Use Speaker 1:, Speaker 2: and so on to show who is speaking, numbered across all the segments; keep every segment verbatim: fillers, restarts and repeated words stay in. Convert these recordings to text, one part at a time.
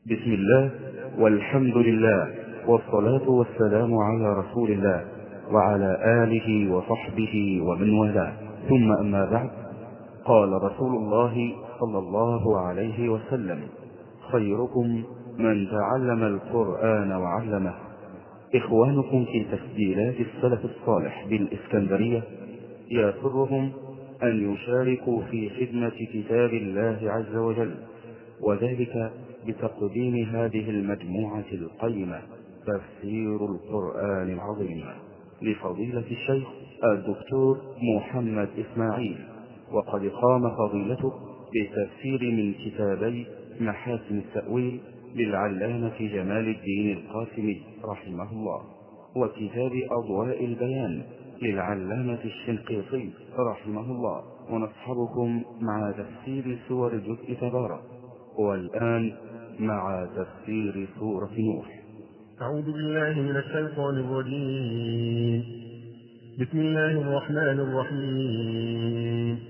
Speaker 1: بسم الله والحمد لله والصلاة والسلام على رسول الله وعلى آله وصحبه ومن والاه، ثم أما بعد. قال رسول الله صلى الله عليه وسلم: خيركم من تعلم القرآن وعلمه. إخوانكم في تسجيلات السلف الصالح بالإسكندرية يسرهم أن يشاركوا في خدمة كتاب الله عز وجل، وذلك بتقديم هذه المجموعة القيمة تفسير القرآن العظيم لفضيلة الشيخ الدكتور محمد إسماعيل، وقد قام فضيلته بتفسير من كتابي محاسن التأويل للعلامة جمال الدين القاسمي رحمه الله، وكتاب أضواء البيان للعلامة الشنقيطي رحمه الله. ونصحبكم مع تفسير سور جزء تبارك، والآن مع تفسير سورة نوح.
Speaker 2: أعوذ بالله من الشيطان الرجيم. بسم الله الرحمن الرحيم.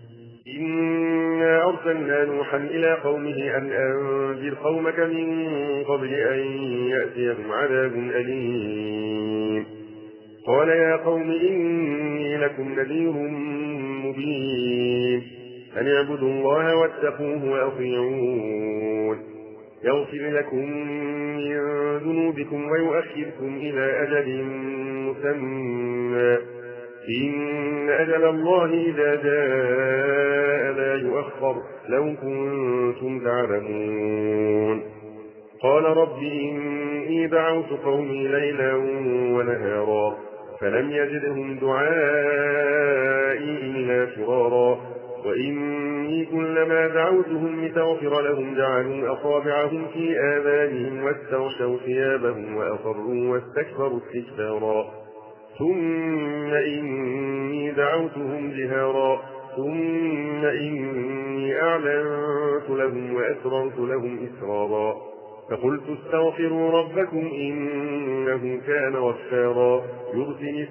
Speaker 3: إنا أرسلنا نوحا إلى قومه أن أنذر قومك من قبل أن يأتيهم عذاب أليم. قال يا قوم إني لكم نذير مبين، أن اعبدوا الله واتقوه وأطيعون، يغفر لكم من ذنوبكم ويؤخركم إلى أجل مسمى، إن أجل الله إذا جاء لا يؤخر، لو كنتم تعلمون. قال رب إني دعوت قومي ليلا ونهارا فلم يزدهم دعائي إلا فرارا، وإني كلما دعوتهم لتغفر لهم جعلوا أصابعهم في آذانهم واستغشوا ثيابهم وأصروا واستكبروا استكبارا، ثم إني دعوتهم جهارا ثم إني أعلنت لهم وأسررت لهم إسرارا، فقلت استغفروا ربكم إنه كان غفارا، يرسل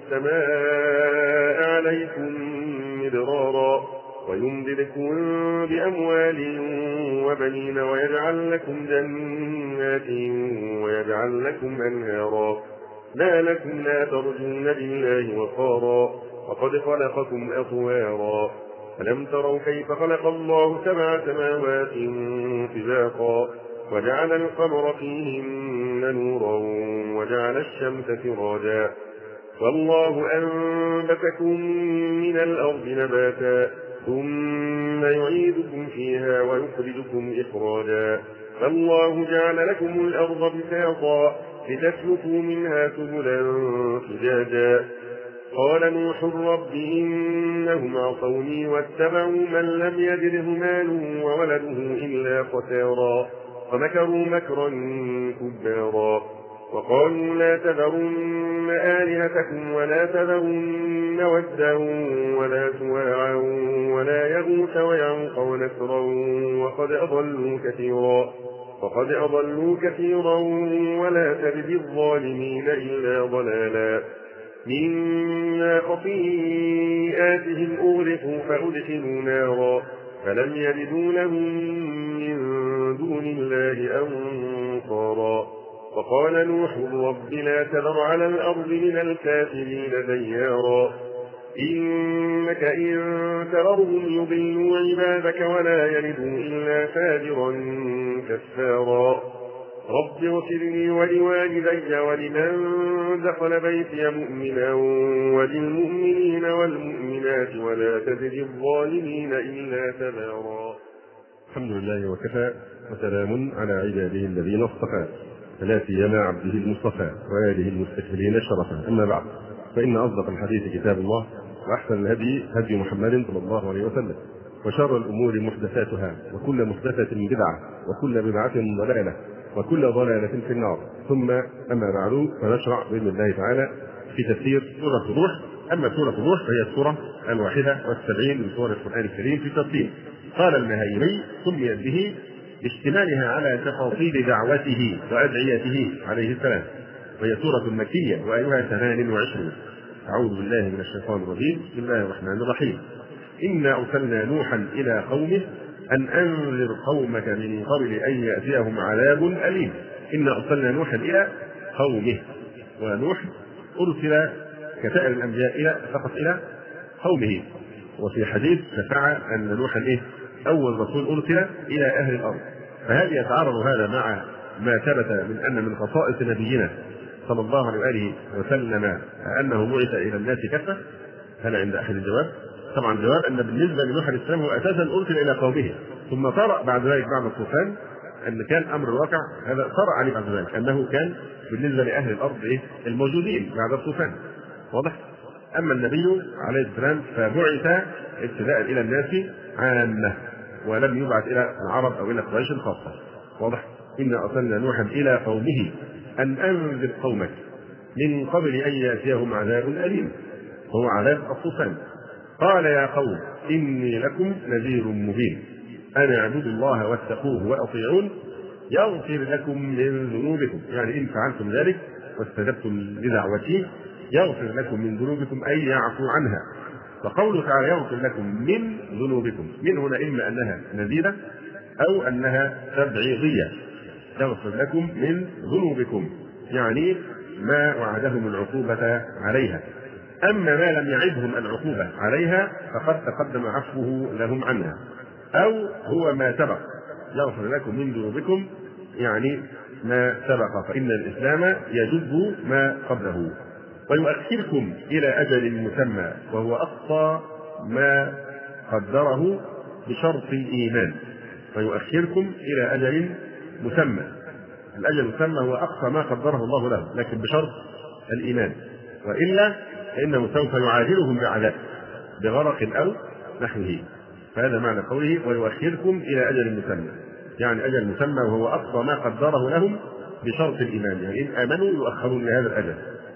Speaker 3: السماء عليكم مدرارا ويمددكم بأموال وبنين ويجعل لكم جنات ويجعل لكم أنهارا، ما لكم لا ترجون لله وقارا، وقد خلقكم أطوارا، ألم تروا كيف خلق الله سبع سماوات طباقا وجعل القمر فيهن نورا وجعل الشمس سراجا، والله أنبتكم من الأرض نباتا ثم يعيدكم فيها ويخرجكم إخراجا، فالله جعل لكم الأرض بساطا لتسلكوا منها سبلا فجاجا. قال نوح رب إنهم عصوني واتبعوا من لم يزده ماله وولده إلا خسارا، ومكروا مكرا كبارا، وقالوا لا تذرن آلهتكم ولا تذرن ودا ولا سواعا ولا يغوث ويعوق ونسرا وقد أضلوا كثيرا وقد أضلوا كثيرا ولا تزد الظالمين إلا ضلالا. مما خطيئاتهم أغرقوا فأدخلوا نارا فلم يجدوا لهم من دون الله أنصارا. وقال نوح رب لا تذر على الأرض من الكافرين ديارا، إنك إن تذرهم يضلوا عبادك ولا يلدوا إلا فاجرا كفارا. رب اغفر لي ولوالدي ولمن دخل بيتي مؤمنا وللمؤمنين والمؤمنات ولا تزد الظالمين إلا تبارا.
Speaker 2: الحمد لله وكفى، وسلام على عباده الذين اصطفى، فلا سيما عبده المصطفى وآله المستكملين شرفا. أما بعد، فإن أصدق الحديث كتاب الله، وأحسن الهدي هدي محمد صلى الله عليه وسلم، وشر الأمور محدثاتها، وكل محدثة بدعة، وكل بدعة ضلالة، وكل ضلالة في النار. ثم أما بعد، فنشرع بإذن الله تعالى في تفسير سورة نوح. أما سورة نوح فهي السورة الواحدة والسبعين من سور القرآن الكريم في تفصيل. قال المهيمي سميت به اشتمالها على تفاصيل دعوته وأدعيته عليه السلام، وهي سورة مكية وآيها ثمان وعشرون. أعوذ بالله من الشيطان الرجيم. بسم الله الرحمن الرحيم. إنا أرسلنا نوحا إلى قومه أن أنذر قومك من قبل أن يأتيهم عذاب أليم. إنا أرسلنا نوحا إلى قومه، ونوح أرسل كسائر الأنبياء إلى فقط إلى قومه. وفي حديث شفع أن نوحا إيه؟ أول رسول أرسل إلى أهل الأرض. فهل يتعارض هذا مع ما ثبت من أن من خصائص نبينا صلى الله عليه وآله وسلم أنه بعث إلى الناس كافة؟ هل عند أحد الجواب؟ طبعا الجواب أن بالنسبة لنوح عليه السلام هو أساسا أرسل إلى قومه، ثم طرأ بعد ذلك بعد الطوفان أن كان أمر الواقع هذا طرأ عليه بعد ذلك أنه كان بالنسبة لأهل الأرض إيه؟ الموجودين بعد الطوفان. واضح؟ أما النبي عليه السلام فبعث ابتداء إلى الناس عامة، ولم يبعث إلى العرب أو إلى قريش خاصة. واضح؟ إنا أرسلنا نوحا إلى قومه أن أنذر قومك من قبل أن يأتيهم عذاب أليم، وهو عذاب الطوفان. قال يا قوم إني لكم نذير مبين أن اعبدوا الله واتقوه وأطيعون يغفر لكم من ذنوبكم، يعني إن فعلتم ذلك واستجبتم لدعوتي يغفر لكم من ذنوبكم أي يعفو عنها. فقوله تعالى يغفر لكم من ذنوبكم، من هنا إما أنها نذيرة أو أنها تبعيضية. يغفر لكم من ذنوبكم يعني ما وعدهم العقوبة عليها، أما ما لم يعدهم العقوبة عليها فقد تقدم عفوه لهم عنها، أو هو ما سبق. يغفر لكم من ذنوبكم يعني ما سبق، فإن الإسلام يجب ما قبله. ويؤخركم إلى أجل مسمى وهو أقصى ما قدره بشرط الإيمان. ويؤخركم إلى أجل مسمى، الأجل المسمى هو أقصى ما قدره الله له، لكن بشرط الإيمان، وإلا فإنه سوف يعاجلهم بعذاب بغرق أو نحوه. فهذا معنى قوله ويؤخركم إلى أجل مسمى، يعني أجل مسمى وهو أقصى ما قدره لهم بشرط الإيمان، يعني إن آمنوا يؤخرون لهذا الأجل.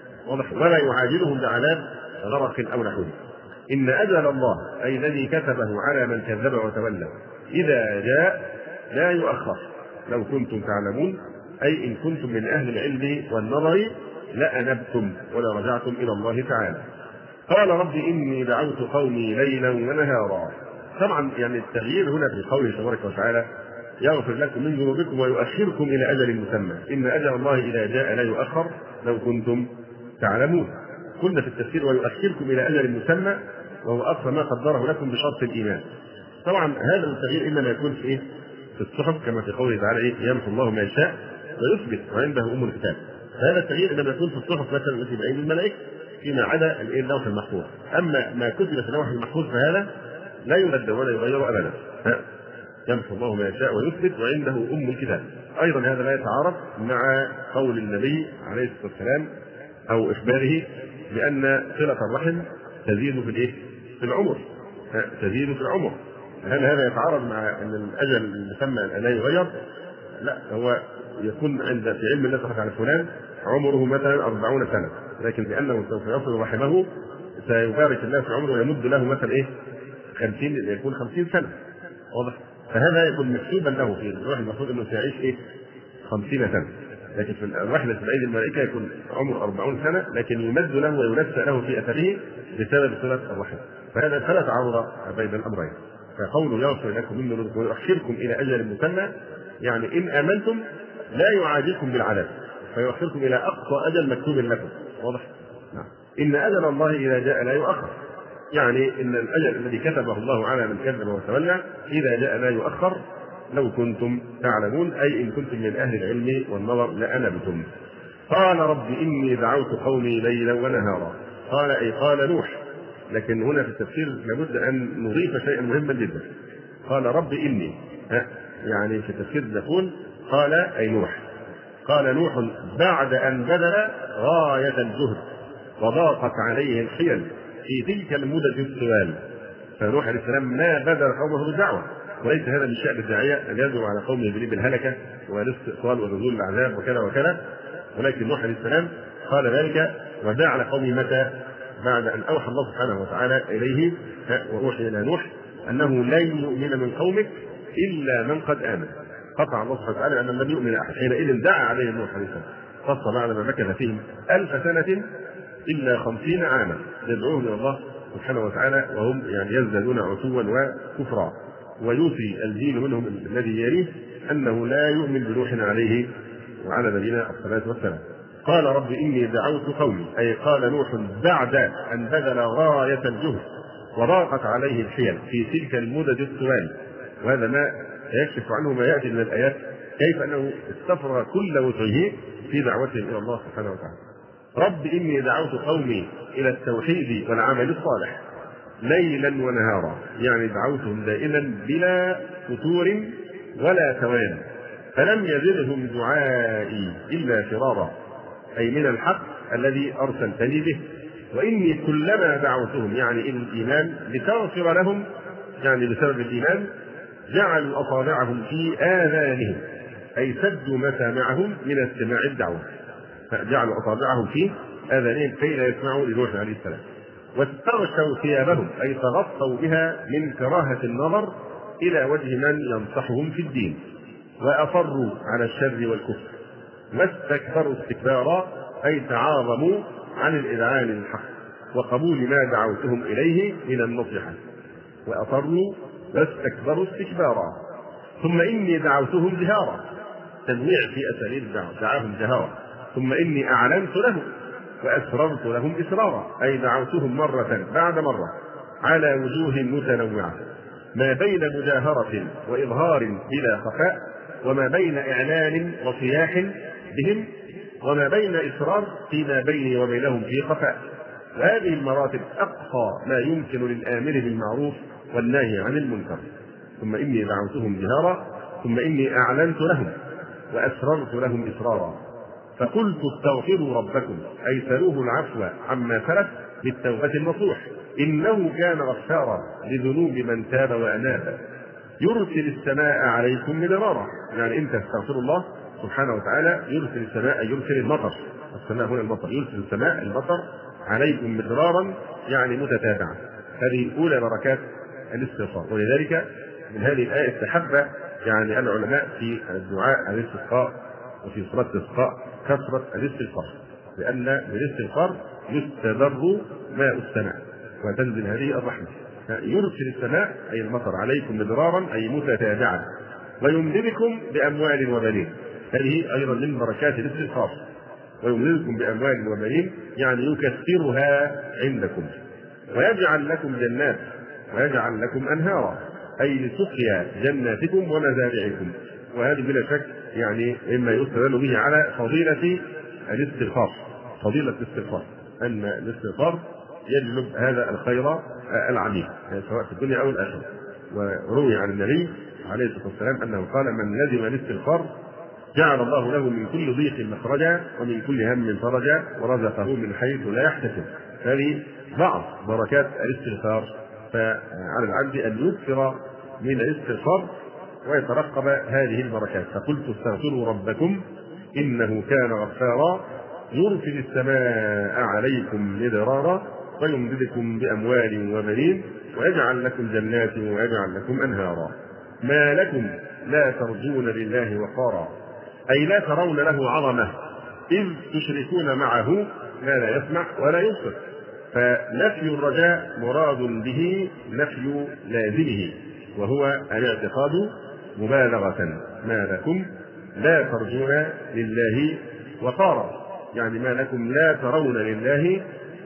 Speaker 2: ولا يعاجلهم بعذاب غرق أو نحوه. إن أجل الله أي الذي كتبه على من كذب وتولى إذا جاء لا يؤخر لو كنتم تعلمون، أي إن كنتم من أهل العلم والنظر لأنبتم ولا رجعتم إلى الله تعالى. قال رب إني دعوت قومي ليلا ونهارا. طبعا يعني التغيير هنا في قوله تبارك وتعالى يغفر لكم من ذنوبكم ويؤخركم إلى أجل مسمى، إن أجل الله إذا جاء لا يؤخر لو كنتم تعلمون. قلنا في التفسير ويؤخركم إلى أجل مسمى وهو أقصى ما قدره لكم بشرط الإيمان. طبعا هذا التغيير إنما يكون في إيه؟ في الصحف، كما في قوله تعالى إيه؟ يمحو الله ما يشاء ويثبت وعنده أم الكتاب. هذا التغيير إنما يكون في الصحف مثلا التي بأيدي الملائكة فيما عدا اللوح المحفوظ. أما ما كتب في اللوح المحفوظ فهذا لا يبدل ولا يغير أبدا، يمحو الله ما يشاء ويثبت وعنده أم الكتاب. أيضا هذا لا يتعارض مع قول النبي عليه الصلاة والسلام أو إخباره بأن صلة الرحم تزيد في الإيه؟ في العمر، تزيد في العمر. هل هذا يتعارض مع أن الأجل المسمى لا يغير؟ لا، هو يكون عند في علم الله سبحانه على فلان عمره مثلا أربعون سنة، لكن لأنه سوف يصل رحمه سيبارك الله في عمره ويمد له مثلا إيه؟ خمسين، يكون خمسين سنة. واضح؟ فهذا يكون مكتوبا له في الروح المفروض أنه سيعيش إيه؟ خمسين سنة، لكن في الرحلة في أيدي الملائكة يكون عمره أربعون سنة، لكن يمد له وينسى له في أثره بسبب صلة الرحم. فهذا فلا تعارض بين الأمرين. فقوله يغفر لكم من ذنوبكم ويؤخركم إلى أجل مسمى يعني إن آمنتم لا يعاجلكم بالعذاب فيؤخركم إلى أقصى أجل مكتوب لكم. واضح؟ نعم. إن أجل الله إذا جاء لا يؤخر، يعني إن الأجل الذي كتبه الله على من كذب وتولى إذا جاء لا يؤخر لو كنتم تعلمون، أي إن كنتم من أهل العلم والنظر لأنبتم. قال رب إني دعوت قومي ليلا ونهارا. قال أي قال نوح، لكن هنا في التفسير لابد أن نضيف شيئا مهما جدا. قال رب إني، يعني في التفسير يقول قال أي نوح. قال نوح بعد أن بذل غاية الجهد وضاقت عليه الحيل في تلك المدة الطوال. فنوح عليه السلام ما بذل قومه بالدعوة، وليس هذا من شأن الداعية أن يدعو على قومه بالهلكة والاستئصال ونزول العذاب وكذا وكذا، ولكن نوح عليه السلام قال ذلك ودعا على قومه متى؟ بعد أن أوحى الله سبحانه وتعالى إليه وأوحي إلى نوح أنه لن يؤمن من قومك إلا من قد آمن. قطع الله سبحانه وتعالى أن لم يؤمن أحد، حينئذ دعا عليه نوح عليه السلام، خاصة بعد ما مكث فيهم ألف سنة إلا خمسين عاما يدعوهم إلى الله سبحانه وتعالى وهم يعني يزدادون عتوا وكفرا. ويوصي الجيل منهم الذي يليه أنه لا يؤمن بنوح عليه وعلى نبينا الصلاة والسلام. قال رب إني دعوت قومي، أي قال نوح بعد أن بذل غاية الجهد وضاقت عليه الحيل في تلك المدد الطوال، وهذا ما يكشف عنه ما يأتي من الآيات كيف أنه استفرغ كل وسعه في دعوتهم إلى الله سبحانه وتعالى. رب إني دعوت قومي إلى التوحيد والعمل الصالح ليلا ونهارا، يعني دعوتهم دائما بلا فتور ولا توان، فلم يزدهم دعائي إلا فرارا، أي من الحق الذي أرسلتني به. وإني كلما دعوتهم، يعني إلى الإيمان، لتغفر لهم، يعني بسبب الإيمان، جعلوا أصابعهم في آذانهم، أي سدوا مسامعهم من استماع الدعوة، فجعلوا أصابعهم في آذانهم كي لا يسمعوا لنوح عليه السلام. واستغشوا ثيابهم، أي تغطوا بها من كراهة النظر إلى وجه من ينصحهم في الدين، وأصروا على الشر والكفر، واستكبروا استكبارا، أي تعاظموا عن الإذعان للحق وقبول ما دعوتهم إليه من النصيحة، وأصروا واستكبروا استكبارا. ثم إني دعوتهم جهارا، تنويع في أساليب الدعوة، دعاهم جهارا. ثم إني أعلنت لهم وأسررت لهم إسرارا، أي دعوتهم مرة بعد مرة على وجوه متنوعة، ما بين مجاهرة وإظهار بلا خفاء، وما بين إعلان وصياح بهم، وما بين إسرار فيما بيني وبينهم في خفاء. وهذه المراتب أقصى ما يمكن للآمر بالمعروف والناهي عن المنكر. ثم إني دعوتهم جهارا، ثم إني أعلنت لهم وأسررت لهم إسرارا. فقلت استغفروا ربكم، أي سلوه العفو عما سلف بالتوبة النصوح، إنه كان غفارا لذنوب من تاب وأناب، يرسل السماء عليكم مدرارا. يعني أنت استغفر الله سبحانه وتعالى يرسل السماء، يرسل المطر، السماء هنا المطر، يرسل السماء المطر عليكم مدرارا، يعني متتابعا. هذه أولى بركات الاستغفار. ولذلك من هذه الآية استحب يعني العلماء في الدعاء الاستسقاء وفي صلاة الاستسقاء كثرة الاستغفار، لأن بالاستغفار يستدر ماء السماء وتنزل هذه الرحمة. يرسل السماء أي المطر عليكم مدرارا، أي متتابعا، ويمددكم بأموال وبنين. هذه أيضا من بركات الاستغفار. ويمددكم بأموال وبنين يعني يكثرها عندكم، ويجعل لكم جنات ويجعل لكم أنهارا، أي لسقيا جناتكم ومزارعكم. وهذه بلا شك يعني مما يستدل به على فضيلة الاستغفار، فضيلة الاستغفار، أن الاستغفار يجلب هذا الخير العميق يعني سواء في الدنيا أو الآخرة. وروي عن النبي عليه الصلاة والسلام أنه قال: من لزم الاستغفار جعل الله له من كل ضيق مخرجا ومن كل هم فرجا ورزقه من حيث لا يحتسب. هذه بعض بركات الاستغفار، فعلى العبد أن يكثر من الاستغفار ويترقب هذه البركات. فقلت استغفروا ربكم إنه كان غفارا يرسل السماء عليكم مدرارا ويمددكم بأموال وبنين ويجعل لكم جنات ويجعل لكم أنهارا. ما لكم لا ترجون لله وقارا، أي لا ترون له عظمة إذ تشركون معه ما لا يسمع ولا يبصر. فنفي الرجاء مراد به نفي لازمه، وهو الاعتقاد مبالغة. ما لكم لا ترجون لله وقارا، يعني ما لكم لا ترون لله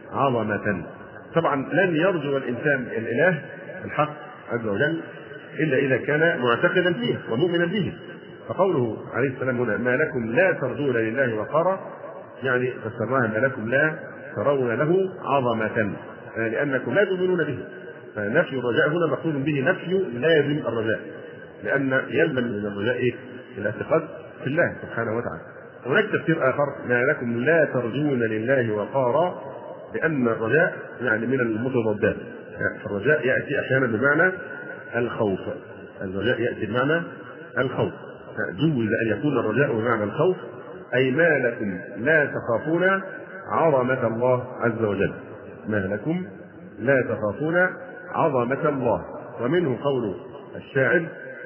Speaker 2: عظمة. طبعا لن يرجو الإنسان الإله الحق عز وجل إلا إذا كان معتقدا فيه ومؤمنا به. فقوله عليه السلام هنا: ما لكم لا ترجون لله وقارا، يعني فسرناها: ما لكم لا ترون له عظمة، يعني لأنكم لا تؤمنون به. فنفي الرجاء هنا مقصود به نفي لازم الرجاء، لأن يلزم من الرجاء إيه؟ الاعتقاد في الله سبحانه وتعالى. هناك تفسير آخر: ما لكم لا ترجون لله وقارا، لأن الرجاء يعني من المتضادات. يعني الرجاء يأتي أحيانا بمعنى الخوف، الرجاء يأتي بمعنى الخوف، جوز أن يكون الرجاء بمعنى الخوف، أي ما لكم لا تخافون عظمة الله عز وجل. ما لكم لا تخافون عظمة الله. ومنه قول الشاعر: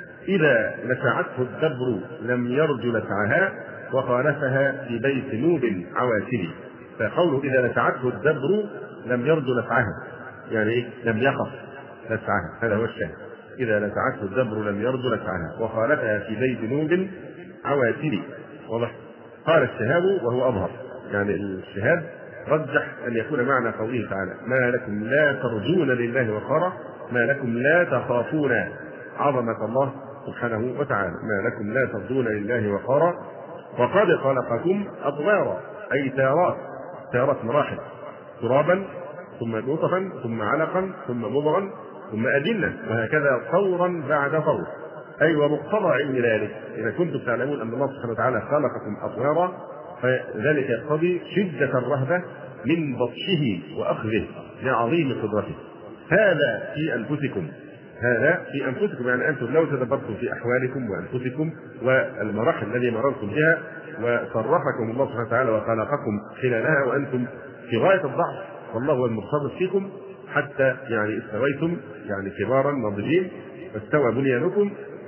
Speaker 2: إذا لسعته الدبر لم يرج لسعها وخالفها في بيت نوب عواتبي. فقوله إذا لسعته الدبر لم يرج لسعها، يعني إيه؟ لم يخف لسعها، هذا هو الشاهد. إذا لسعته الدبر لم يرد لسعها وخالفها في بيت نوب عواتري. واضح؟ قال الشهاب وهو أظهر، يعني الشهاب رجح أن يكون معنى قوله تعالى ما لكم لا ترجون لله وقارا، ما لكم لا تخافون عظمة الله سبحانه وتعالى، ما لكم لا ترجون لله وقارا وقد خلقكم أطوارا، أي تارات، تارات مراحل، ترابا ثم نطفا ثم علقا ثم مضغا ثم أجنة، وهكذا طورا بعد طور. أي ومقتضى علم ذلك إذا كنتم تعلمون أن الله سبحانه وتعالى خلقكم أطوارا فذلك يقتضي شدة الرهبة من بطشه وأخذه لعظيم قدرته. هذا في أنفسكم، هذا في أنفسكم، يعني أنتم لو تدبرتم في أحوالكم وأنفسكم والمراحل التي مررتم بها وصرفكم الله سبحانه وتعالى وخلقكم خلالها وأنتم في غاية الضعف، والله هو المتصرف فيكم حتى يعني استويتم يعني كبارا ناضجين واستوى بنيانكم.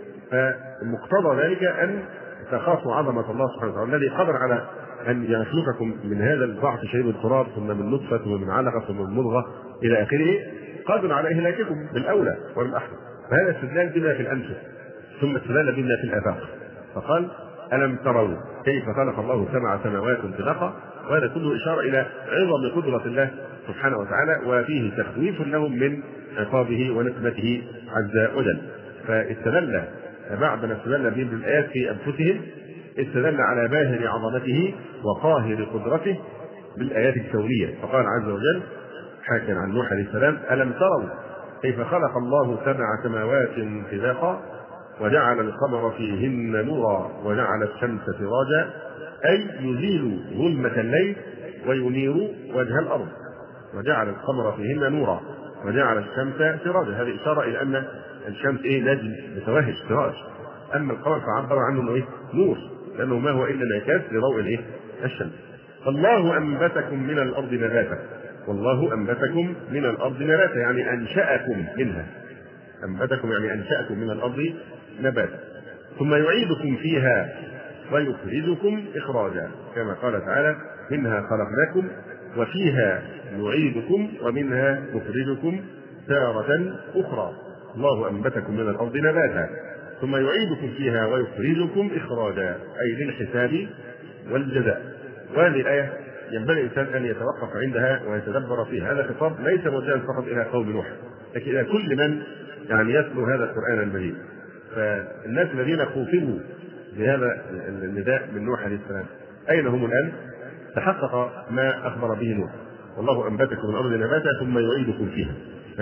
Speaker 2: فمقتضى ذلك أن تخافوا عظمة الله سبحانه وتعالى الذي قدر على أن يخلقكم من هذا الضعف شيء التراب ثم من نطفة ثم من علقة ثم من مضغة إلى آخره، قادر على إهلاككم بالأولى وبالأحسن. فهذا استدلال بما في الأنفس ثم استدلال بما في الآفاق. فقال ألم تروا كيف خلق الله سبع سماوات طباقا، وهذا كله إشارة إلى عظم قدرة الله سبحانه وتعالى وفيه تخويف لهم من عقابه ونقمته عز وجل. فاستدل بعد ما استدل بهم بالآيات في أنفسهم استدل على باهر عظمته وقاهر قدرته بالآيات الكونية. فقال عز وجل حاكيا عن نوح عليه السلام ألم تروا كيف خلق الله سبع سماوات طباقا وجعل القمر فيهن نورا وجعل الشمس سراجا، أي يزيل ظلمة الليل وينير وجه الأرض، وجعل القمر فيهن نورا وجعل الشمس سراجا. هذه إشارة إلى أن الشمس إيه نجم متوهج سراج، أما القمر فعبر عنه إيه نور، لأنه ما هو إلا انعكاس لضوء الإيه الشمس. الله أنبتكم من الأرض نباتا، والله أنبتكم من الأرض نباتا يعني أنشأكم منها، أنبتكم يعني أنشأكم من الأرض نباتا، ثم يعيدكم فيها ويخرجكم إخراجا، كما قال تعالى منها خلقناكم وفيها نعيدكم ومنها نخرجكم تارة أخرى. الله أنبتكم من الأرض نباتا ثم يعيدكم فيها ويخرجكم إخراجا، أي للحساب والجزاء. وهذه الآية ينبغي الإنسان أن يتوقف عندها ويتدبر فيها. هذا خطاب ليس موجها فقط إلى قوم نوح، لكن إلى كل من يعني يتلو هذا القرآن المجيد. فالناس الذين خوفوا بهذا النداء من نوح عليه السلام أين هم الآن؟ تحقق ما أخبر به نوح، والله أنبتكم من الأرض نباتا ثم يعيدكم فيها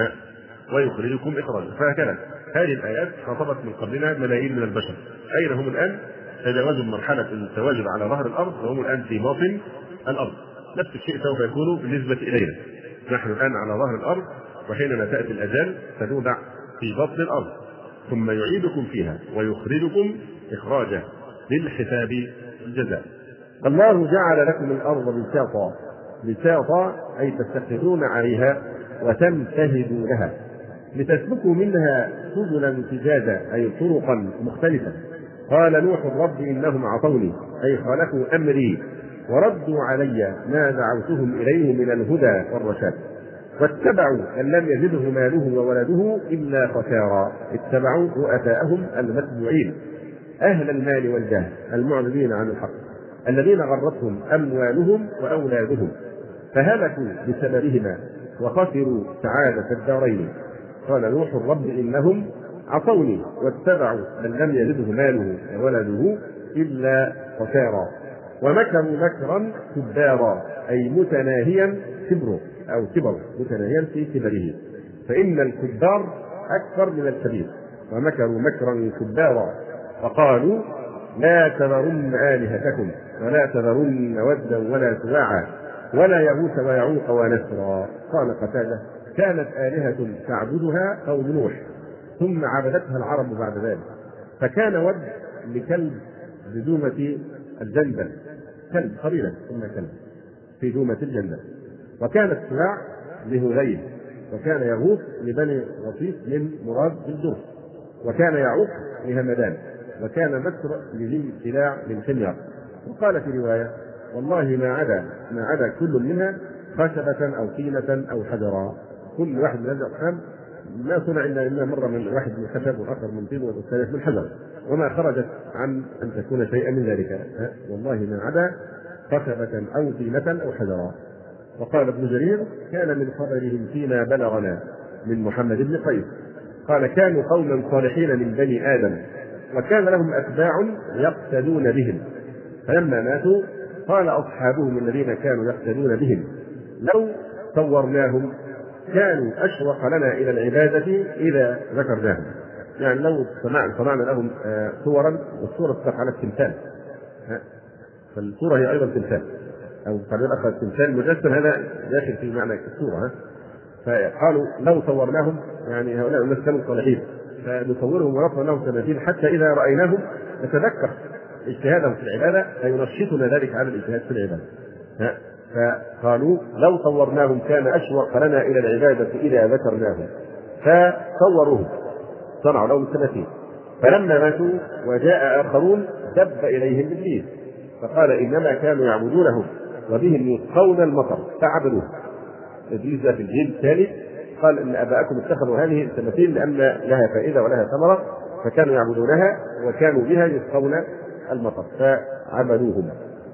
Speaker 2: ويخرجكم إخراجا. فهكذا هذه الآيات خاطبت من قبلنا ملايين من البشر. أين هم الآن؟ تجاوزوا مرحلة التواجد على ظهر الأرض وهم الآن في باطن الأرض. نفس الشيء سوف يكون بالنسبة إلينا، نحن الآن على ظهر الأرض، وحينما تأتي الأجال سنودع في بطن الأرض ثم يعيدكم فيها ويخرجكم إخراجا للحساب الجزاء. الله جعل لكم الأرض بساطا، بساطا أي تستقرون عليها وتمتهدوا لها لتسلكوا منها سبلا فجاجا، أي طرقا مختلفة. قال نوح رب إنهم عصوني، أي خالفوا أمري وردوا علي ما دعوتهم إليه من الهدى والرشاد، واتبعوا من لم يزده ماله وولده إلا خسارا. اتبعوا رؤساءهم المتبوعين أهل المال والجاه المعرضين عن الحق الذين غرتهم أموالهم وأولادهم فهلكوا بسببهما وخسروا سعادة الدارين. قال نوح رب إنهم عصوني واتبعوا من لم يزده ماله وولده إلا خسارا، ومكروا مكرا كبارا، أي متناهيا كبره أو كبر متناهيا في كبره، فإن الكبار أكثر من الكبير. ومكروا مكرا كبارا وقالوا لا تذرن آلهتكم ولا تذرن ودا ولا سواعا ولا يغوث ويعوق ونسرا. قال قتادة كانت آلهة تعبدها قوم نوح ثم عبدتها العرب بعد ذلك، فكان ود لكلب بدومة الجندل، كلب قليلا ثم كلب في دومة الجندل، وكانت سواع لهذيل، وكان يغوث لبني غطيف من مراد بالدر، وكان يعوق لهمدان، وكان مكر لذي سلاع من حمير. وقال في رواية والله ما عدا ما عدا كل منها خشبة أو طينة أو حجرا، كل واحد من هذه الأقسام ما صنع الا الا مره من واحد من خشب والاخر من طين والثالث من حجر، وما خرجت عن ان تكون شيئا من ذلك، والله ما عدا خشبه او طينه او حجرا. وقال ابن جرير: كان من خبرهم فيما بلغنا من محمد بن قيس قال: كانوا قوما صالحين من بني ادم، وكان لهم اتباع يقتدون بهم، فلما ماتوا قال اصحابهم الذين كانوا يقتدون بهم: لو صورناهم كانوا اشوق لنا الى العباده اذا ذكرناهم. يعني لو صنعنا لهم صورا، والصوره تطلق على التمثال، فالصوره هي ايضا تمثال، او تعبير اخر التمثال مجسم، هذا داخل في معنى الصوره. فقالوا: لو صورناهم، يعني هؤلاء الناس كانوا صالحين، فنصورهم ونصنع لهم تماثيل حتى اذا رايناهم نتذكر اجتهادهم في العباده فينشطنا ذلك على الاجتهاد في العباده. فقالوا: لو صورناهم كان اشوق لنا الى العباده اذا ذكرناهم، فصوروهم صنعوا لهم التماثيل. فلما ماتوا وجاء اخرون دب اليهم ابليس فقال: انما كانوا يعبدونهم وبهم يسقون المطر فعبدوه. ابليس في الجيل الثالث قال: ان اباءكم اتخذوا هذه التماثيل لان لها فائده ولها ثمره، فكانوا يعبدونها وكانوا بها يسقون المطر فعبدوهم.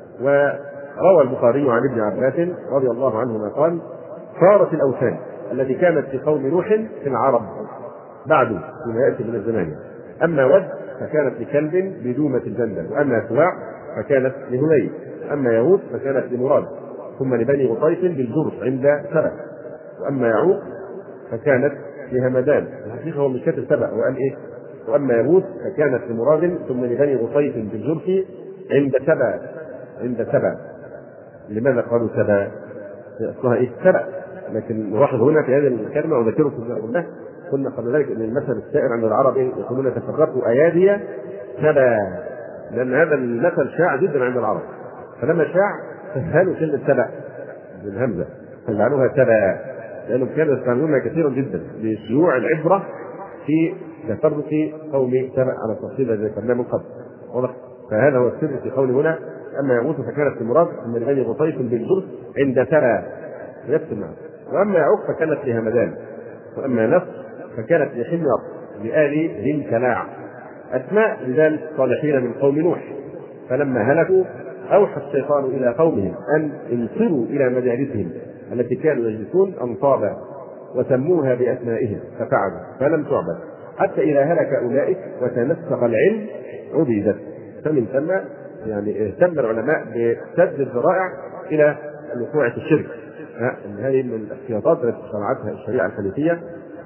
Speaker 2: وروى البخاري عن ابن عباس رضي الله عنهما قال: صارت الاوثان التي كانت في قوم نوح في العرب بعد فيما ياتي من الزمان، اما ود فكانت لكلب بدومه الجندل، واما سواع فكانت لهنين، اما يهود فكانت لمراد، ثم لبني غطيف بالجرف عند سبأ، واما يعوق فكانت لهمدان. الحقيقه هو مش كاتب سبأ، وقال ايه؟ واما يهود فكانت لمراد، ثم لبني غطيف بالجرف عند سبأ. عند سبأ لماذا قالوا سبأ؟ اصلها ايه؟ سبأ، لكن نلاحظ هنا في هذه الكلمه وذكركم ما قلناه قلنا قبل ذلك ان المثل السائر عند العرب ايه؟ يقولون: تفرقوا ايادي سبأ، لان هذا المثل شاع جدا عند العرب، فلما شاع سهلوا كلمه سبأ بالهمزه فجعلوها سبأ، لانهم كانوا يستعملونها كثيرا جدا لشيوع العبره في تفرق قوم سبأ على التفصيل الذي ذكرناه من قبل. واضح؟ فهذا هو السر في قوله هنا: اما يغوث فكانت المراد من غير غطيف بالجرف عند سبأ، نفس المعنى. واما يعوق فكانت لهمدان، واما نصر فكانت لحمير لآل ذي الكلاع، اسماء رجال صالحين من قوم نوح. فلما هلكوا اوحى الشيطان الى قومهم ان انصروا الى مجالسهم التي كانوا يجلسون انصابا، وسموها باسمائهم ففعلوا، فلم تعبد حتى اذا هلك اولئك وتنسق العلم عبدت. فمن ثم يعني اهتم العلماء بسد الذرائع الى الوقوع في الشرك. هذه من الاحتياطات التي شرعتها الشريعه الحنيفيه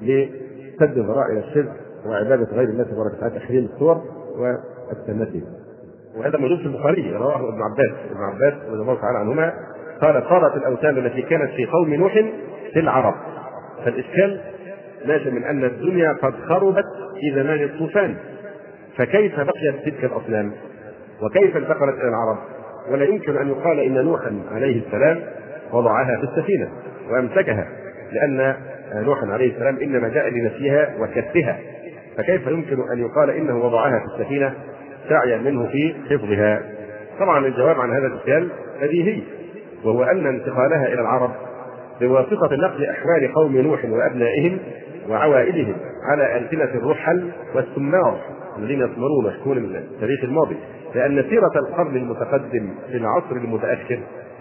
Speaker 2: لسد الذرائع الى الشرك وعباده غير الله تبارك وتعالى، تحريم الصور والتمثيل. وهذا موجود في البخاري، رواه ابن عباس ابن عباس رضي الله تعالى عنهما قال: صارت الاوثان التي كانت في قوم نوح في العرب. فالاشكال ناشئ من ان الدنيا قد خربت في زمان الطوفان، فكيف بقيت تلك الاصنام؟ وكيف انتقلت الى العرب؟ ولا يمكن ان يقال ان نوحا عليه السلام وضعها في السفينه وامسكها، لان نوحا عليه السلام انما جاء لنفيها وكفها، فكيف يمكن ان يقال انه وضعها في السفينه سعيا منه في حفظها؟ طبعا الجواب عن هذا السؤال بديهي، وهو ان انتقالها الى العرب بواسطه نقل احوال قوم نوح وابنائهم وعوائلهم على السنه الرحل والسمار الذين يسمرون ويحكون من التاريخ الماضي، لان سيره القرن المتقدم في العصر المتاخر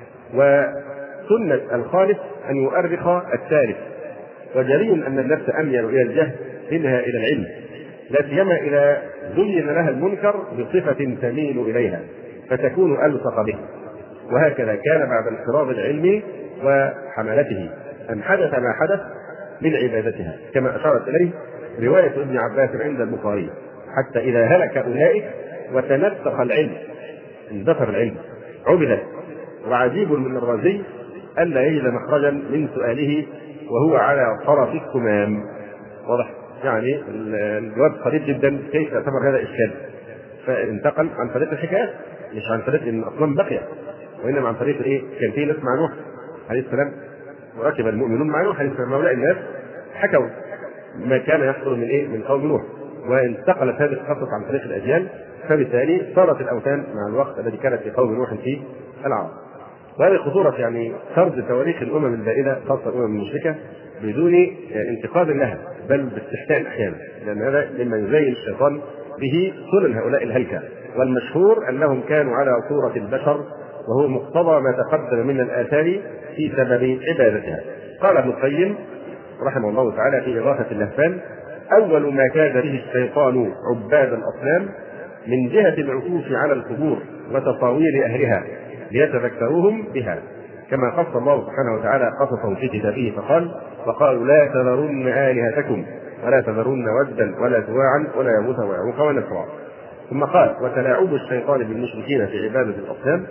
Speaker 2: وسنه الخالف ان يؤرخ التاريخ، وجلي ان النفس اميل الى الجهل منها الى العلم، لا سيما اذا زين لها المنكر بصفه تميل اليها فتكون الصق به. وهكذا كان بعد انقراض العلم وحملته ان حدث ما حدث من عبادتها، كما اشارت اليه روايه ابن عباس عند البخاري: حتى اذا هلك اولئك وتنسق العلم، اندثر العلم، عبدت. وعجيب من الرازي الا يجد مخرجا من سؤاله وهو على طرف الكمام. واضح؟ يعني الجواب قريب جدا. كيف اعتبر هذا اشكال؟ فانتقل عن طريق الحكايات، مش عن طريق ان الاصنام بقيت، وانما عن طريق ايه؟ كان في ناس مع نوح عليه السلام وركب المؤمنون مع نوح عليه السلام، هؤلاء الناس حكوا ما كان يحصل من ايه؟ من قوم نوح، وانتقلت هذه القصص عن طريق الاجيال، فبالتالي صارت الاوثان مع الوقت الذي كانت في قوم نوح في العرب. وهذه خطوره يعني سرد تواريخ الامم البائده خاصه الامم المشركه بدون انتقاد لها، بل باستحسان أحيانا، لأن هذا مما يزين الشيطان به سنن هؤلاء الهلكة. والمشهور أنهم كانوا على صورة البشر، وهو مقتضى ما تقدم من الآثار في سبب عبادتها. قال ابن القيم رحمه الله تعالى في إغاثة اللهفان: أول ما كاد به الشيطان عباد الأصنام من جهة العكوف على القبور وتصاوير أهلها ليتذكروهم بها، كما قص الله سبحانه وتعالى قصصهم في كتابه فقال: وقالوا لا تذرن آلهتكم ولا تذرن ودا ولا سواعا ولا يغوث ويعوق ونسرا. ثم قال: وتلاعب الشيطان بالمشركين في عبادة الأصنام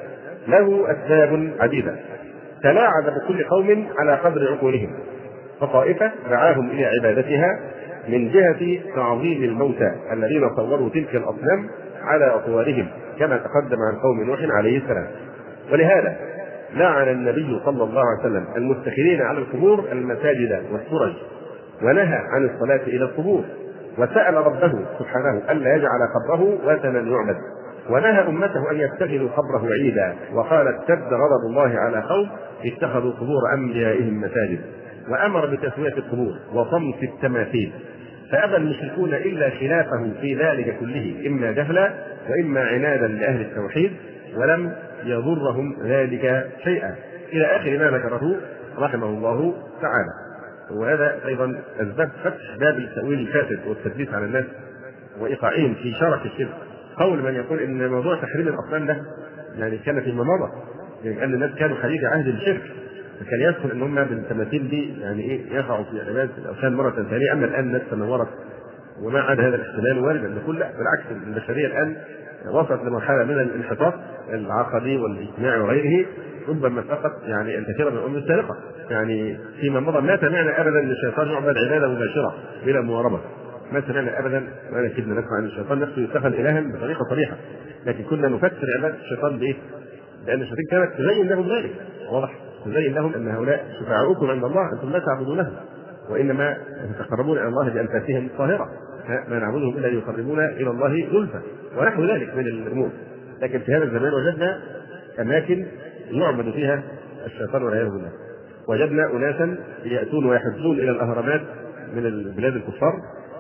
Speaker 2: له أسباب عديدة، تلاعب بكل قوم على قدر عقولهم، فطائفة دعاهم إلى عبادتها من جهة تعظيم الموتى الذين صوروا تلك الأصنام على أطوارهم، كما تقدم عن قوم نوح عليه السلام. ولهذا لعن النبي صلى الله عليه وسلم المتخذين على القبور المساجد والسرج، ونهى عن الصلاة إلى القبور، وسأل ربه سبحانه ألا يجعل قبره وثنا يعبد، ونهى أمته أن يتخذوا قبره عيدا، وقال: اشتد غضب الله على قوم اتخذوا قبور أنبيائهم مساجد، وأمر بتسوية القبور وصمت التماثيل، فأبى المشركون إلا خلافه في ذلك كله، إما جهلا وإما عنادا لأهل التوحيد، ولم يضرهم ذلك شيئا، إلى آخر ما ذكره رحمه الله تعالى. وهذا أيضا أسباب فتح باب التأويل الفاسد والتدليس على الناس وإيقاعهم في شرك الشرك. قول من يقول إن موضوع تحريم الأصنام ده يعني كان فيما مضى، يعني أن الناس كانوا خليج عهد الشرك، فكان يدخل ان هم بالتماثيل دي يعني ايه يقعوا في عباده الاوثان مره ثانيه. اما الان الناس تنورت وما عاد هذا الاحتمال واردا، نقول لا، بالعكس، البشريه الان وصلت لمرحله من الانحطاط العقدي والاجتماعي وغيره، ربما فقط يعني الكثير من الامم السابقه. يعني فيما مضى ما سمعنا ابدا ان الشيطان يعبد عباده مباشره بلا مواربه، ما سمعنا ابدا، ولا كنا نسمع ان الشيطان نفسه يتخذ الها بطريقه صريحه، لكن كنا نفسر عباده الشيطان بايه؟ لان الشياطين كانت تزين لهم ذلك، واضح، تزين لهم ان هؤلاء شفعاؤكم عند الله، انتم لا تعبدونهم، وانما تتقربون الى الله بانفاسهم الطاهره، ما نعبدهم الا ليقربونا الى الله زلفى ونحو ذلك من الامور. لكن في هذا الزمان وجدنا اماكن يعبد فيها الشيطان والعياذ بالله. وجدنا اناسا ياتون ويحجون الى الاهرامات من البلاد الكفار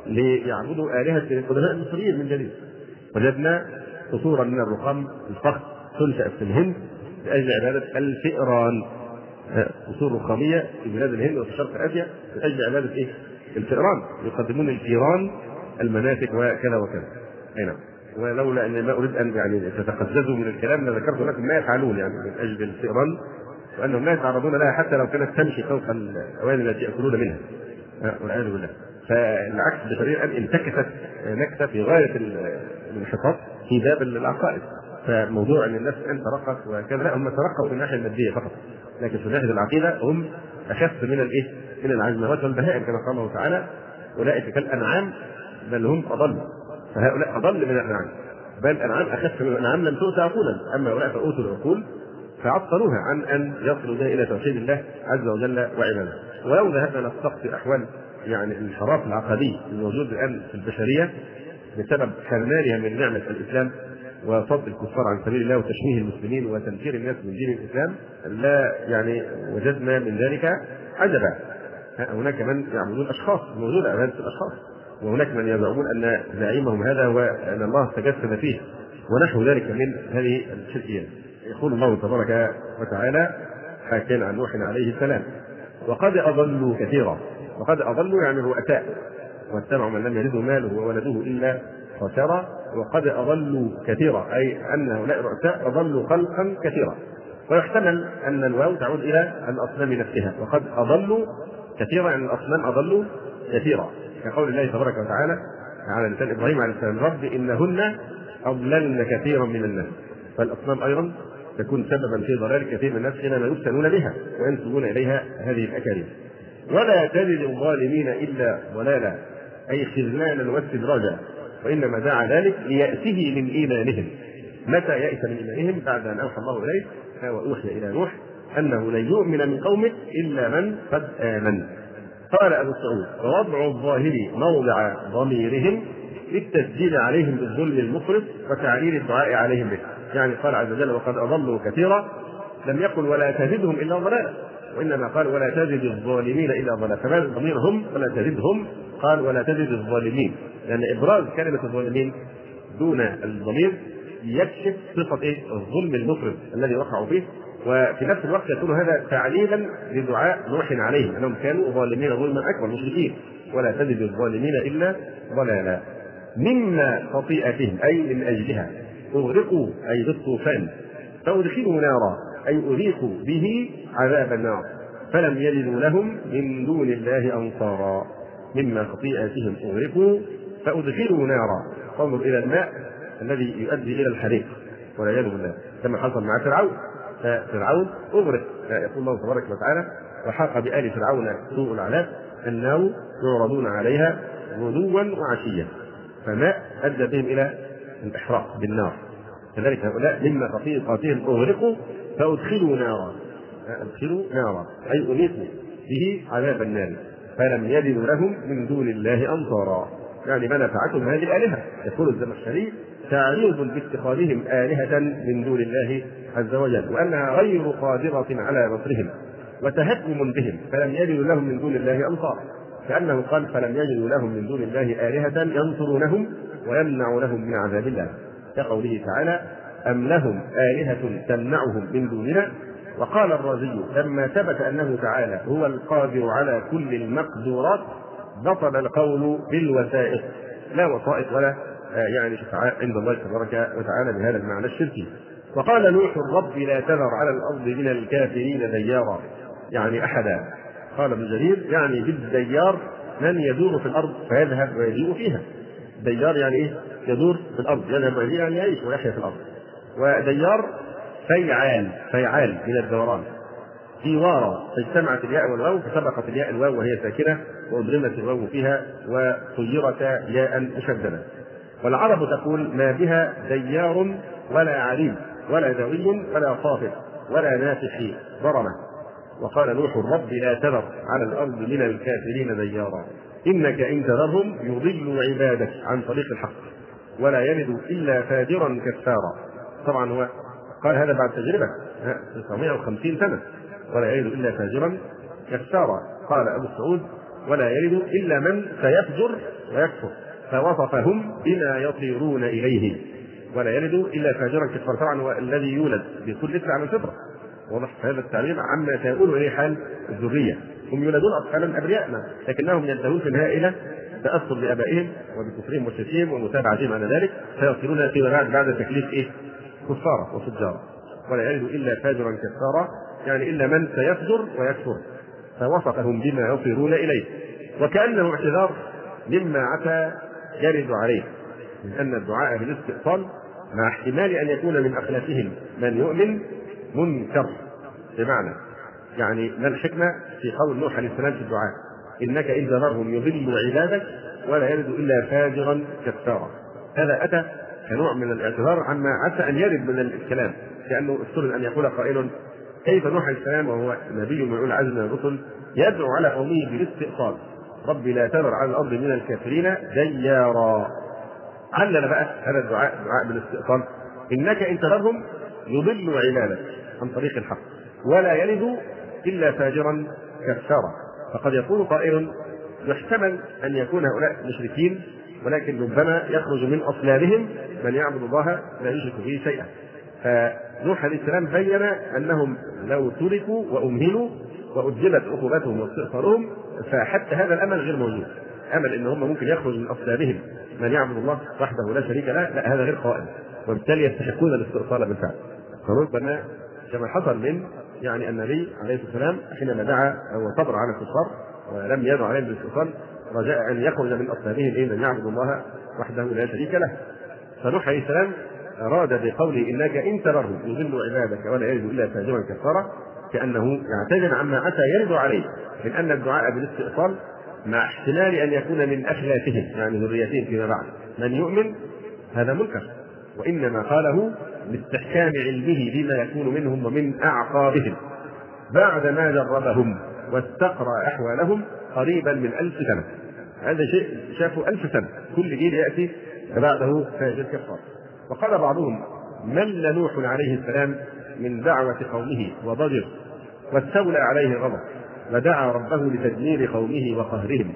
Speaker 2: ليعبدوا الهه القدماء المصريين من جديد. وجدنا قصورا من الرخام الفخم تنشأ في الهند لاجل عباده الفئران، قصور رخاميه في بلاد الهند وفي شرق اسيا لاجل عباده ايه؟ الفئران. يقدمون الفيران المناسك وكذا وكذا. اي نعم. ولولا ان ما اريد ان يعني تتقززوا من الكلام لذكرت لكم ما يفعلون يعني من اجل الفئران، وانهم لا يتعرضون لها حتى لو كانت تمشي فوق الاواني التي ياكلون منها والعياذ بالله. فالعكس البشريه الان انتكست نكته في غايه الانحطاط في باب العقائد. فموضوع ان الناس ان ترقت وكذا، لا، هم ترقوا في الناحيه الماديه فقط، لكن في ناحيه العقيده هم اخف من الايه؟ من العجمات والبهائم، كما قال الله تعالى: اولئك كالانعام بل هم اضل. فهؤلاء اضل من الانعام، بل الانعام اخف من الانعام لم تؤت عقولا، اما هؤلاء فاوتوا العقول فعطلوها عن ان يصلوا بها الى توحيد الله عز وجل وعباده. ولو ذهبنا نستقصي احوال يعني الانحراف العقدي الموجود الان في البشريه بسبب حرمانها من نعمه الاسلام وصد الكفار عن سبيل الله وتشويه المسلمين وتنفير الناس من دين الاسلام، لا يعني وجدنا من ذلك عجبا. هناك من يعبدون اشخاص، موجود عباده الاشخاص، وهناك من يزعمون ان زعيمهم هذا هو ان الله تجسد فيه ونحو ذلك من هذه الشركيات. يقول الله تبارك وتعالى حاكيا عن نوح عليه السلام: وقد اضلوا كثيرا. وقد اضلوا يعني الرؤساء، واتبعوا من لم يلده ماله وولده الا خسرا. وقد اضلوا كثيرا اي ان هؤلاء الرؤساء اضلوا خلقا كثيرا. ويحتمل ان الواو تعود الى الاصنام نفسها، وقد اضلوا كثيرا ان الاصنام اضلوا كثيرا، كقول الله تبارك وتعالى على لسان ابراهيم عليه السلام: رب انهن اضللن كثيرا من الناس. فالاصنام ايضا تكون سببا في ضلال كثير من الناس حينما يفتنون بها وينسبون اليها هذه الاكاذيب. ولا تجد الظالمين الا ضلالا اي خذلانا واستدراجا، وانما دعا ذلك ليأسه من ايمانهم. متى يأس من ايمانهم؟ بعد ان اوحى الله اليه واوحي الى نوح انه لن يؤمن من قومه الا من قد امن. قال ابو سعود: ووضع الظاهر موضع ضميرهم للتسجيل عليهم بالظلم المفرط وتعليل الدعاء عليهم به. يعني قال عز وجل: وقد اضلوا كثيرا، لم يقل ولا تزدهم الا ضلالا، وانما قال ولا تزد الظالمين الا ضلالا، فما ضميرهم ولا تزدهم قال ولا تجد الظالمين، لأن إبراز كلمة الظالمين دون الضمير يكشف صفة إيه؟ الظلم المفرط الذي وقعوا فيه، وفي نفس الوقت يكون هذا تعليلا لدعاء نوح عليهم أنهم كانوا ظالمين ظلما أكبر مشركين. ولا تجد الظالمين إلا ضلالا. مما خطيئتهم أي من أجلها أغرقوا أي بالطوفان، فأدخلوا نارا أي أذيقوا به عذاب النار، فلم يجدوا لهم من دون الله أنصارا. مما خطيئتهم أغرقوا فأدخلوا نارا، فانظر إلى الماء الذي يؤدي إلى الحريق والعياذ بالله، كما حصل مع فرعون. فرعون أغرق، يقول الله تبارك وتعالى وحاق بآل فرعون سوء العذاب النار يعرضون عليها غدوا وعشيا، فماء أدى بهم إلى الإحراق بالنار. كذلك هؤلاء مما خطيئتهم أغرقوا فأدخلوا نارا، أدخلوا نارا أي أذيقوا به عذاب النار، فلم يجدوا لهم من دون الله أنصارا. يعني ما نفعتهم هذه الآلهة. يقول الزمخشري تعريض باتخاذهم آلهة من دون الله عز وجل، وأنها غير قادرة على نصرهم، وتهكم بهم، فلم يجدوا لهم من دون الله أنصارا، كأنه قال فلم يجدوا لهم من دون الله آلهة ينصرونهم ويمنعونهم من عذاب الله، كقوله تعالى أم لهم آلهة تمنعهم من دوننا. وقال الرازي لما ثبت أنه تعالى هو القادر على كل المقدورات بطل القول بالوسائط، لا وسائط ولا يعني شفعاء عند الله تبارك وتعالى بهذا المعنى الشركي. وقال نوح الرب لا تذر على الأرض من الكافرين ديارا، يعني أحدا. قال ابن جرير يعني بالديار من يدور في الأرض فيذهب ويجيء فيها. ديار يعني إيه؟ يدور في الأرض، يذهب ويجيء يعني يعيش ويحيا في الأرض. وديار فيعال، فيعال من الدوران. ديوارا فاجتمعت الياء والواو فسبقت الياء الواو وهي ساكنة وأدغمت الواو فيها وصيرت ياء مشددة. والعرب تقول ما بها ديار ولا عليم ولا ذوي ولا صافر ولا نافح ضرمة. وقال نوح الرب لا تذر على الأرض من الكافرين ديارا إنك إن تذرهم يضل عبادك عن طريق الحق ولا يلد إلا فاجرا كفارا. طبعا هو قال هذا بعد تجربة تسعمائة وخمسين سنة، ولا يلد إلا فاجرا كفارا. قال أبو السعود ولا يلد إلا من سيفجر ويكفر، فوصفهم بما يطيرون إليه. ولا يلد إلا فاجرا كفارا، طبعا هو الذي يولد بكل إثم على الفطرة. واضح هذا التعليم عما سيقول إليه حال الذرية. هم يولدون أطفالا أبرياء لكنهم ينتهون في النهاية إلى تأثر بآبائهم وبكفرهم وشركهم ومتابعتهم على ذلك، فيصيرون فيما بعد بعد تكليف إيه؟ كفارة وفجارة. ولا يلد إلا فاجرا كفارا يعني إلا من سيفجر ويكفر، فوصفهم بما يصيرون إليه. وكأنه اعتذار مما عسى يرد عليه من أن الدعاء بالاستئصال مع احتمال أن يكون من أخلاقهم من يؤمن منكر. بمعنى يعني ما الحكمة في قول نوح عليه السلام في الدعاء إنك إن تذرهم يضلوا عبادك ولا يلد إلا فاجرا كفارا؟ هذا أتى كنوع من الاعتذار عما عسى أن يرد من الكلام، لأنه افترض أن يقول قائل كيف نوح عليه السلام وهو نبي من أولي العزم من الرسل يدعو على قومه بالاستئصال ربي لا تذر على الأرض من الكافرين ديارا. علل بقى هذا الدعاء دعاء بالاستئصال إنك إن تذرهم يضلوا عبادك عن طريق الحق ولا يلد إلا فاجرا كفارا. فقد يقول قائل يحتمل أن يكون هؤلاء مشركين، ولكن ربما يخرج من أصلابهم من يعبد الله لا يشرك به شيئا. فنوح عليه السلام بين أنهم لو تركوا وأمهلوا وأجلت عقوبتهم واستئصالهم فحتى هذا الأمل غير موجود. أمل إن هم ممكن يخرج من أصلابهم من يعبد الله وحده لا شريك له، لا هذا غير قائم، وبالتالي يستحقون الاستئصال بالفعل. فربما كما حصل من يعني النبي عليه الصلاة والسلام حينما دعا وصبر على الكفار ولم يدع عليهم بالاستئصال رجاء أن يخرج من أصلابهم إيه من يعبد الله وحده لا شريك له. فنوح عليه السلام أراد بقوله إنك إن تذرهم يضلوا عبادك ولا يلد إلا فاجرا كفارا كأنه يعتذر عما أتى يرد عليه من أن الدعاء بالاستئصال مع احتمال أن يكون من أخلافهم يعني ذريتهم فيما بعد من يؤمن هذا منكر، وإنما قاله لاستحكام علمه بما يكون منهم ومن أعقابهم بعد ما جربهم واستقرأ أحوالهم قريبا من ألف سنة. هذا شيء شافوا ألف سنة، كل جيل يأتي بعده فاجر كفار. وقال بعضهم مل نوح عليه السلام من دعوة قومه وضجر واستولى عليه الغضب ودعا ربه لتدمير قومه وقهرهم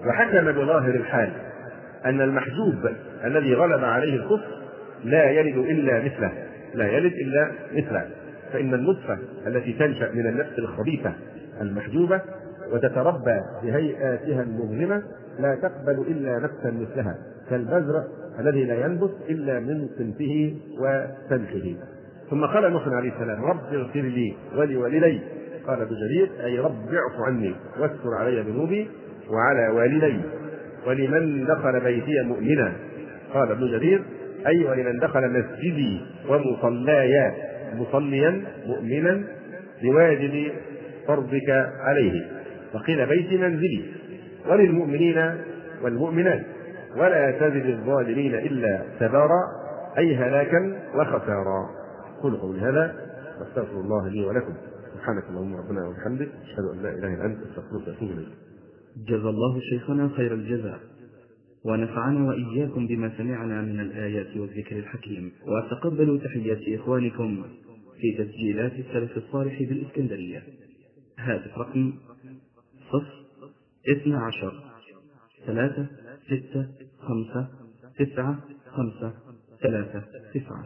Speaker 2: وحكم بظاهر الحال أن المحجوب الذي غلب عليه الكفر لا يلد إلا مثله، لا يلد إلا مثله، فإن النطفة التي تنشأ من النفس الخبيثة المحجوبة وتتربى بهيئاتها المظلمة لا تقبل إلا نفسا مثلها، كالبذر الذي لا ينبت إلا من صنفه وسلخه. ثم قال نوح عليه السلام: رب اغفر لي ولوالدي. قال ابن جرير: أي رب اعف عني واستر علي ذنوبي وعلى والدي ولمن دخل بيتي مؤمنا. قال ابن جرير: أي ولمن دخل مسجدي ومصلاي مصليا مؤمنا بواجب فرضك عليه. وقيل بيت منزلي. وللمؤمنين والمؤمنات ولا تزد الظالمين إلا تبارا، أي هلاكا وخسارا. قل قولي هذا واستغفر الله لي ولكم. سبحانك اللهم ربنا وبحمدك، أشهد أن لا إله إلا أنت، أستغفرك وأتوب إليك.
Speaker 1: جزا الله شيخنا خير الجزاء، ونفعنا وإياكم بما سمعنا من الآيات والذكر الحكيم. وتقبلوا تحيات إخوانكم في تسجيلات السلف الصالح بالإسكندرية. هاتف رقم صفر اثنى عشر ثلاثة ستة خمسة تسعة خمسة ثلاثة تسعة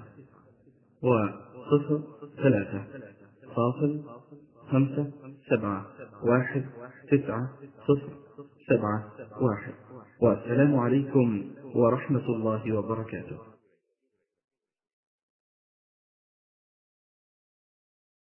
Speaker 1: وصفر ثلاثة فاصل خمسة سبعة واحد تسعة صفر سبعة واحد. والسلام عليكم ورحمة الله وبركاته.